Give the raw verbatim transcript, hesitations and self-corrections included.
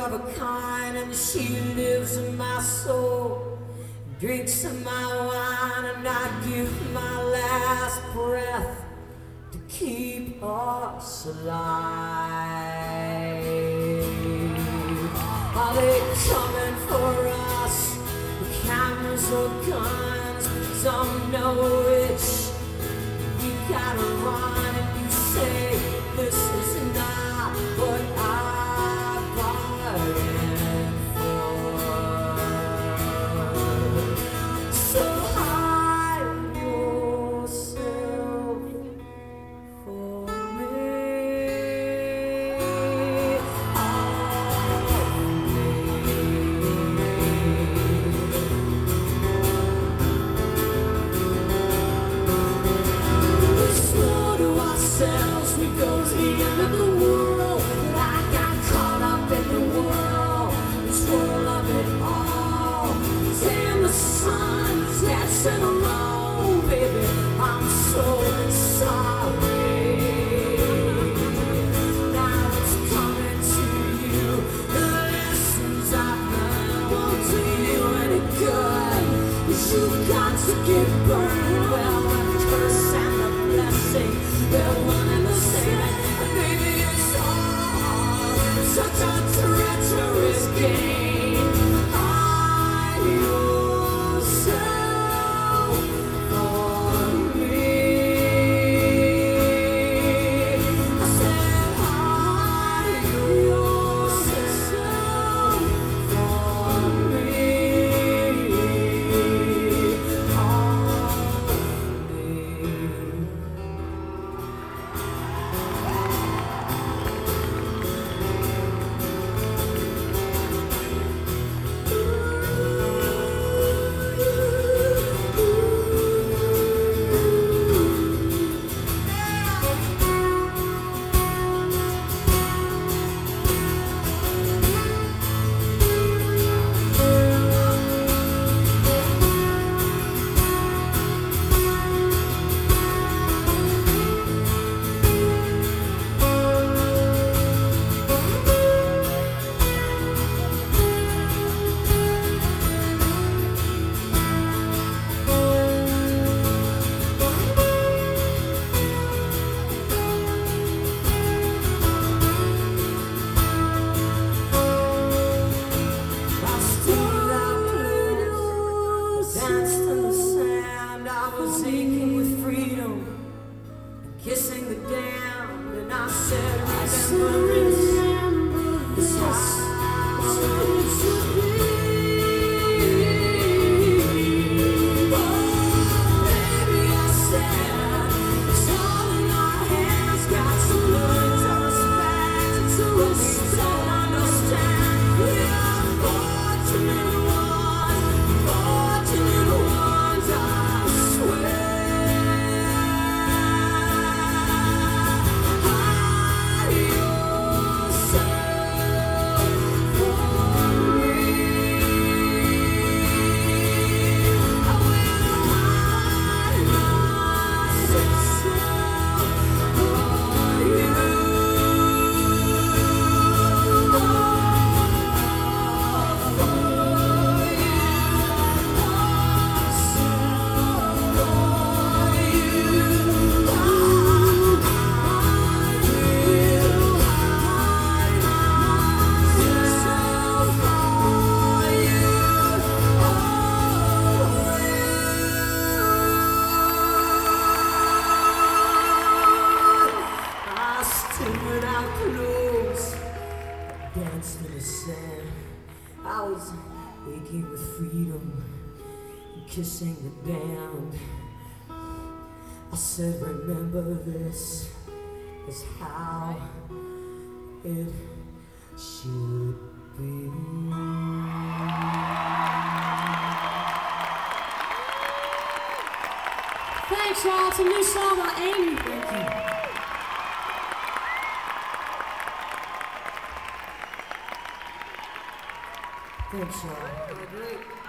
of a kind, and she lives in my soul, drinks of my wine, and I give my last breath to keep us alive. Are they coming for us? The cameras or guns, don't know which. We gotta run, and you say this is not what I bargained for. So hide yourself for me. We go to the end of the world, but I got caught up in the whirl, the swirl of it all. Damn, the sun's dancing alone, baby, I'm so sorry. Now it's coming to you, the lessons I've learned won't do you any good, 'cause you've got to get burned. Well, the curse and the blessing, they're one and the same, and baby, it's all such a treacherous game. Hide yourself for me. I said hide yourself for me. Danced in the sand, I was aching with freedom, kissing the damned, and I said, remember this, this is how it should be. Oh, baby, I said, it's all in our hands, got to learn to respect, to respect, understand, we are fortunate ones, fortunate ones, I swear. Hide yourself for me. I will hide myself for you. Danced in the sand, I was aching with freedom and kissing the damned. I said, remember this is how it should be. Thanks, y'all. It's a new song by Amy. Thank you. Thanks, y'all. Great.